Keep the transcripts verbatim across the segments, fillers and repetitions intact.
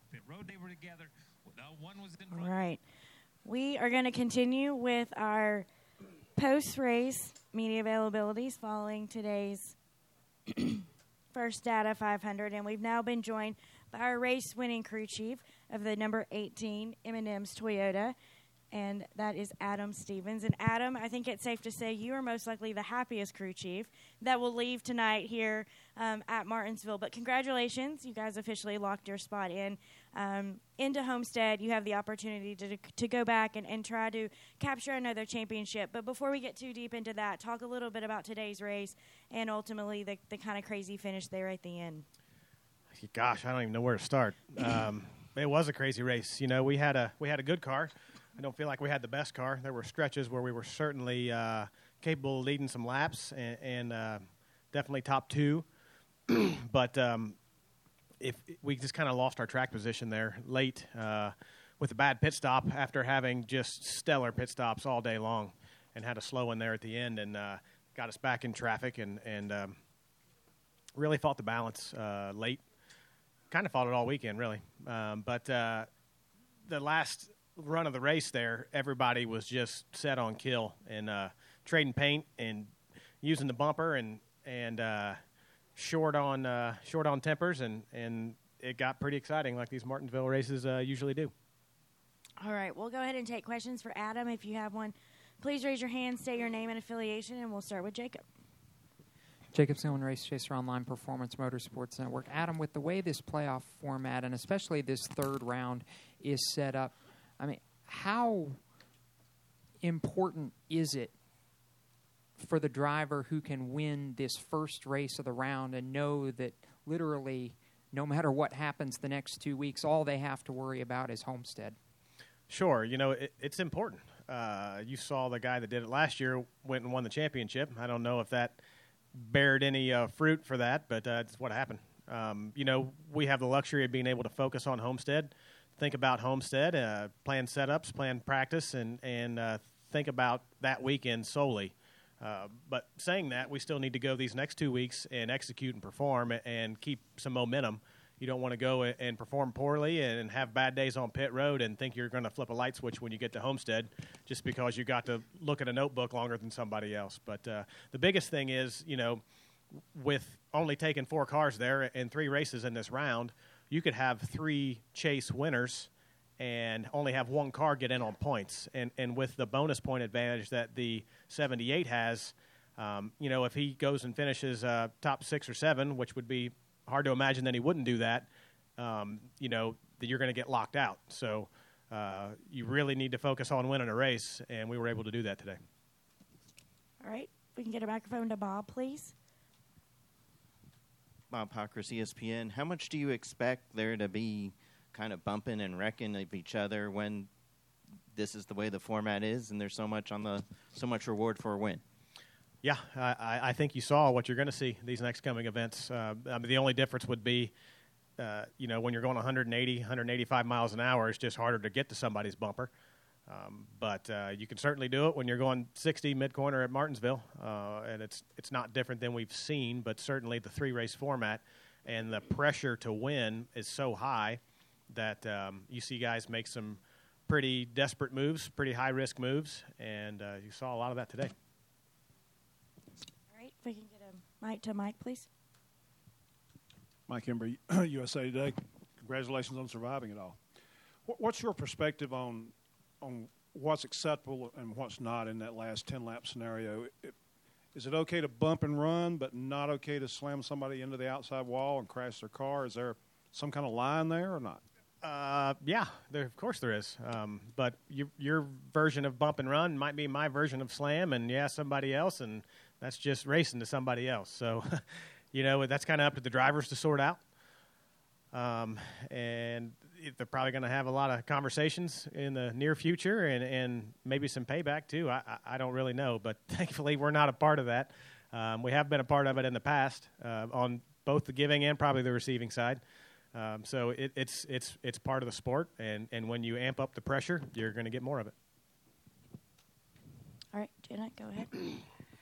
pit road. They were together. No, one was in All front. right. We are going to continue with our post-race media availabilities following today's first Data five hundred, and we've now been joined by our race-winning crew chief of the number eighteen M and M's Toyota, and that is Adam Stevens. And Adam, I think it's safe to say you are most likely the happiest crew chief that will leave tonight here um, at Martinsville. But congratulations, you guys officially locked your spot in um, into Homestead. You have the opportunity to to go back and, and try to capture another championship. But before we get too deep into that, talk a little bit about today's race and ultimately the, the kind of crazy finish there at the end. Gosh, I don't even know where to start. Um, it was a crazy race. You know, we had a we had a good car. I don't feel like we had the best car. There were stretches where we were certainly uh, capable of leading some laps and, and uh, definitely top two. But um, if we just kind of lost our track position there late uh, with a bad pit stop after having just stellar pit stops all day long, and had a slow in there at the end and uh, got us back in traffic and and um, really fought the balance uh, late. Kind of fought it all weekend, really. Um, but uh, the last run of the race there, everybody was just set on kill and uh, trading paint and using the bumper and and uh, short on uh, short on tempers, and, and it got pretty exciting, like these Martinsville races uh, usually do. All right, we'll go ahead and take questions for Adam. If you have one, please raise your hand, state your name and affiliation, and we'll start with Jacob. Jacob Seelman, Race Chaser Online Performance Motorsports Network. Adam, with the way this playoff format and especially this third round is set up, I mean, how important is it for the driver who can win this first race of the round and know that literally no matter what happens the next two weeks, all they have to worry about is Homestead? Sure. You know, it, it's important. Uh, you saw the guy that did it last year went and won the championship. I don't know if that bared any uh, fruit for that, but uh, it's what happened. Um, you know, we have the luxury of being able to focus on Homestead, think about Homestead, uh, plan setups, plan practice, and, and uh, think about that weekend solely. Uh, but saying that, we still need to go these next two weeks and execute and perform and keep some momentum. You don't want to go and perform poorly and have bad days on pit road and think you're going to flip a light switch when you get to Homestead just because you got to look at a notebook longer than somebody else. But uh, the biggest thing is, you know, with only taking four cars there and three races in this round, you could have three chase winners and only have one car get in on points. And, and with the bonus point advantage that the seventy-eight has, um, you know, if he goes and finishes uh, top six or seven, which would be hard to imagine that he wouldn't do that, um, you know, that you're going to get locked out. So uh, you really need to focus on winning a race, and we were able to do that today. All right. We can get a microphone to Bob, please. Bob Pockris, E S P N. How much do you expect there to be kind of bumping and wrecking of each other when this is the way the format is and there's so much on the so much reward for a win? Yeah, I, I think you saw what you're going to see these next coming events. Uh, I mean, the only difference would be, uh, you know, when you're going one eighty, one eighty-five miles an hour, it's just harder to get to somebody's bumper. Um, but uh, you can certainly do it when you're going sixty mid-corner at Martinsville, uh, and it's it's not different than we've seen, but certainly the three-race format and the pressure to win is so high that um, you see guys make some pretty desperate moves, pretty high-risk moves, and uh, you saw a lot of that today. If we can get a mic to Mike, please. Mike Embry, U S A Today. Congratulations on surviving it all. What's your perspective on on what's acceptable and what's not in that last ten-lap scenario? Is it okay to bump and run, but not okay to slam somebody into the outside wall and crash their car? Is there some kind of line there or not? Uh, yeah, there, of course there is. Um, but you, your version of bump and run might be my version of slam, and yeah, somebody else, and that's just racing to somebody else. So, you know, that's kind of up to the drivers to sort out. Um, and they're probably going to have a lot of conversations in the near future and, and maybe some payback too. I, I don't really know, but thankfully we're not a part of that. Um, we have been a part of it in the past uh, on both the giving and probably the receiving side. Um, so it, it's it's it's part of the sport, and, and when you amp up the pressure, you're going to get more of it. All right, Janet, go ahead.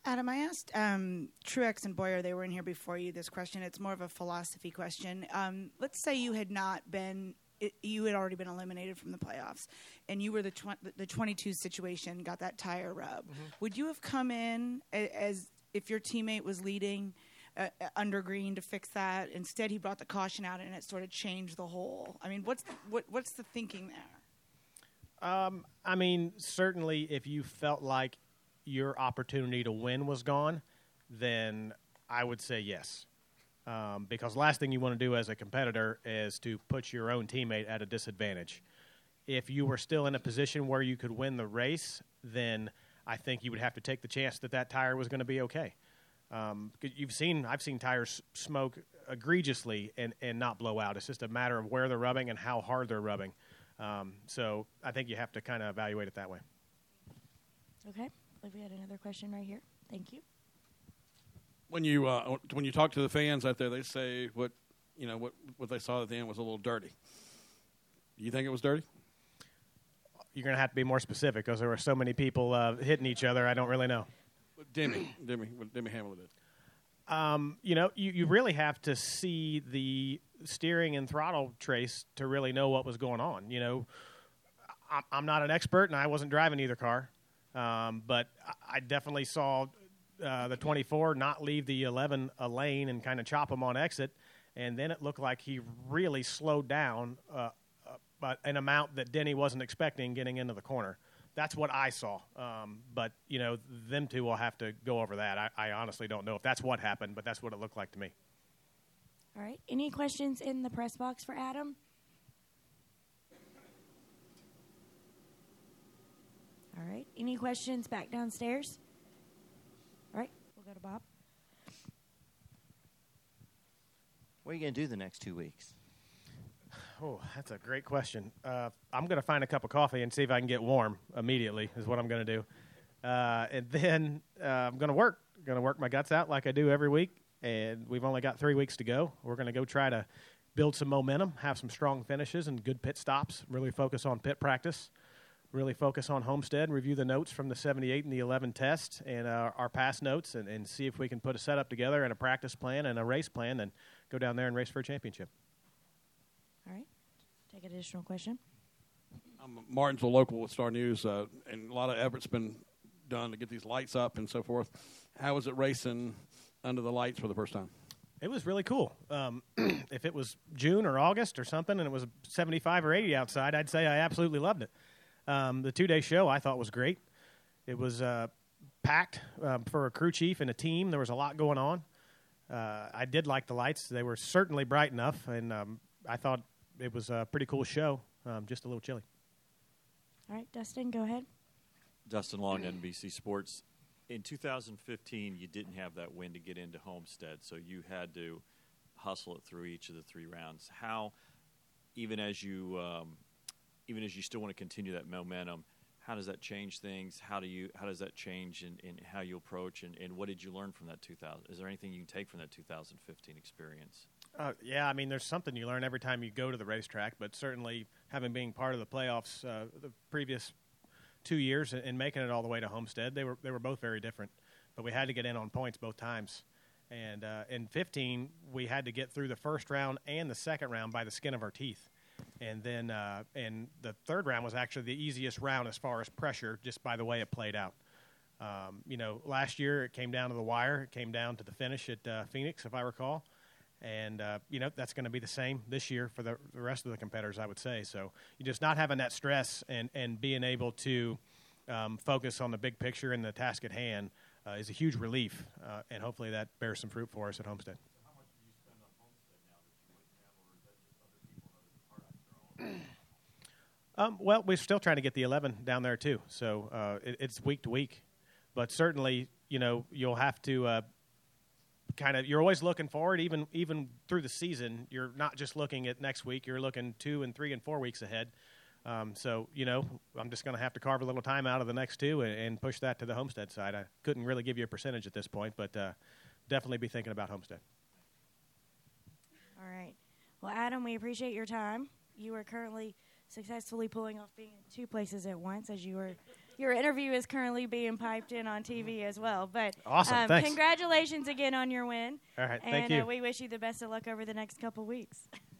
Adam, I asked um, Truex and Boyer, they were in here before you, this question. It's more of a philosophy question. Um, let's say you had not been, it, you had already been eliminated from the playoffs, and you were the tw- the twenty-two situation, got that tire rub. Mm-hmm. Would you have come in a- as if your teammate was leading uh, under green to fix that? Instead, he brought the caution out, and it sort of changed the whole. I mean, what's what, what's the thinking there? Um, I mean, certainly if you felt like your opportunity to win was gone, then I would say yes. Um, because last thing you want to do as a competitor is to put your own teammate at a disadvantage. If you were still in a position where you could win the race, then I think you would have to take the chance that that tire was going to be okay. Um, you've seen, I've seen tires smoke egregiously and, and not blow out. It's just a matter of where they're rubbing and how hard they're rubbing. Um, so I think you have to kind of evaluate it that way. Okay. I believe we had another question right here. Thank you. When you uh, when you talk to the fans out there, they say what you know what what they saw at the end was a little dirty. Do you think it was dirty? You're going to have to be more specific because there were so many people uh, hitting each other. I don't really know. Demi, Demi, what Demi Hamlin did. Um, you know, you, you really have to see the steering and throttle trace to really know what was going on. You know, I'm, I'm not an expert, and I wasn't driving either car. Um, but I definitely saw uh, the twenty-four not leave the eleven a lane and kind of chop him on exit, and then it looked like he really slowed down, uh, uh, but an amount that Denny wasn't expecting getting into the corner. That's what I saw. Um, but, you know, them two will have to go over that. I, I honestly don't know if that's what happened, but that's what it looked like to me. All right. Any questions in the press box for Adam? All right. Any questions back downstairs? All right. We'll go to Bob. What are you going to do the next two weeks? Oh, that's a great question. Uh, I'm going to find a cup of coffee and see if I can get warm immediately is what I'm going to do. Uh, and then uh, I'm going to work. Going to work my guts out like I do every week. And we've only got three weeks to go. We're going to go try to build some momentum, have some strong finishes and good pit stops, really focus on pit practice. Really focus on Homestead, review the notes from the seventy-eight and the eleven test and uh, our past notes and, and see if we can put a setup together and a practice plan and a race plan and go down there and race for a championship. All right. Take an additional question. I'm a Martinsville local with Star News, uh, and a lot of effort's been done to get these lights up and so forth. How was it racing under the lights for the first time? It was really cool. Um, if it was June or August or something and it was seventy-five or eighty outside, I'd say I absolutely loved it. Um, the two-day show I thought was great. It was uh, packed um, for a crew chief and a team. There was a lot going on. Uh, I did like the lights. They were certainly bright enough, and um, I thought it was a pretty cool show, um, just a little chilly. All right, Dustin, go ahead. Dustin Long, N B C Sports. In two thousand fifteen, you didn't have that win to get into Homestead, so you had to hustle it through each of the three rounds. How, even as you um, – even as you still want to continue that momentum, how does that change things? How do you? How does that change in, in how you approach? And, and what did you learn from that two thousand? Is there anything you can take from that two thousand fifteen experience? Uh, yeah, I mean, there's something you learn every time you go to the racetrack, but certainly having been part of the playoffs uh, the previous two years and, and making it all the way to Homestead, they were they were both very different. But we had to get in on points both times. And uh, in fifteen, we had to get through the first round and the second round by the skin of our teeth. And then uh, and the third round was actually the easiest round as far as pressure, just by the way it played out. Um, you know, last year it came down to the wire. It came down to the finish at uh, Phoenix, if I recall. And, uh, you know, that's going to be the same this year for the, the rest of the competitors, I would say. So you just not having that stress and, and being able to um, focus on the big picture and the task at hand uh, is a huge relief. Uh, and hopefully that bears some fruit for us at Homestead. Um, well, we're still trying to get the eleven down there, too. So uh, it, it's week to week. But certainly, you know, you'll have to uh, kind of – you're always looking forward, even even through the season. You're not just looking at next week. You're looking two and three and four weeks ahead. Um, so, you know, I'm just going to have to carve a little time out of the next two and, and push that to the Homestead side. I couldn't really give you a percentage at this point, but uh, definitely be thinking about Homestead. All right. Well, Adam, we appreciate your time. You are currently successfully pulling off being in two places at once, as you were Your interview is currently being piped in on T V as well. But Awesome, um, thanks. Congratulations again on your win. All right, and, thank you. Uh, we wish you the best of luck over the next couple weeks.